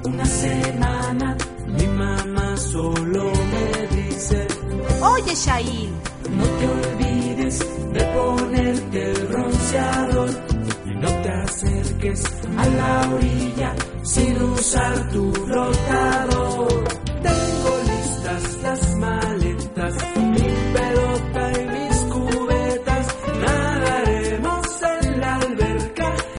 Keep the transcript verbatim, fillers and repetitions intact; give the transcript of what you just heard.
una semana mi mamá solo me dice: Oye, Shail, no te olvides de ponerte el bronceador y no te acerques a la orilla sin usar tu